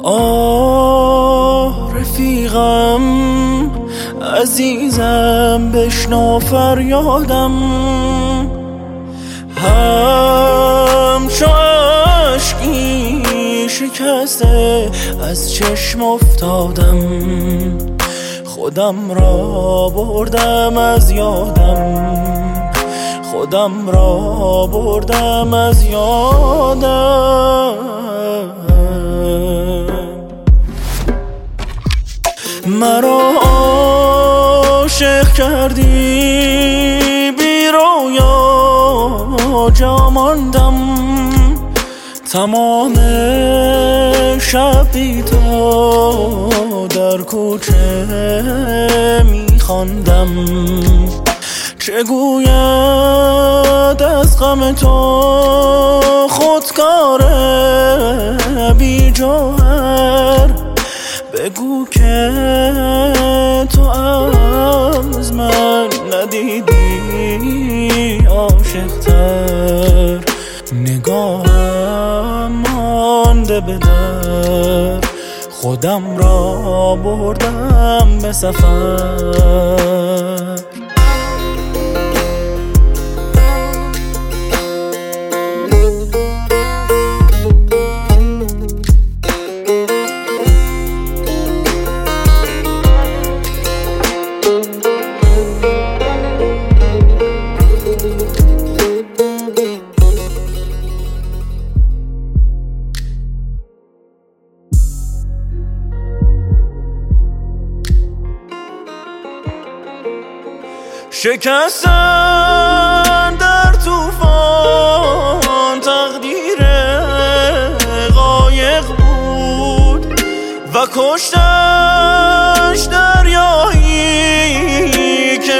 آه رفیقم عزیزم بشنو فریادم، همچو اشکی شکسته از چشم افتادم، خودم را بردم از یادم، خودم را بردم از یادم. مرا عاشق کردی بی رویا جا ماندم، تمام شب بی تو در کوچه می خواندم، چه گوید از غم تو خودکار بی جوهر، بگو که تو از من ندیدی عاشق‌تر، نگاهم مانده به در، خودم را بردم به سفر. شکستن در طوفان تقدیر قایق بود و کشتش دریایی که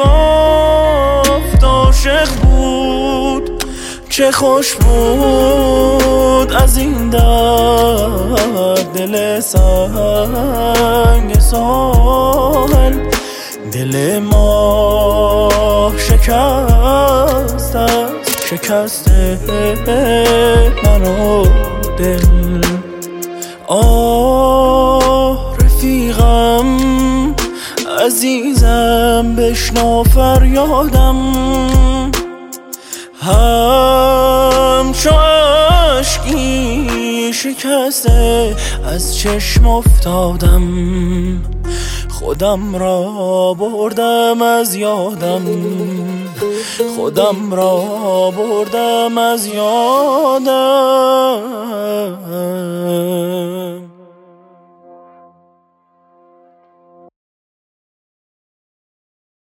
میگفت عاشق بود، چه خوش بود از این درد دل سنگ ساحل، دل ما شکست است، شکسته منو دل. آه رفیقم عزیزم بشنو فریادم، همچو اشکی شکسته از چشم افتادم، خودم را بردم از یادم، خودم را بردم از یادم.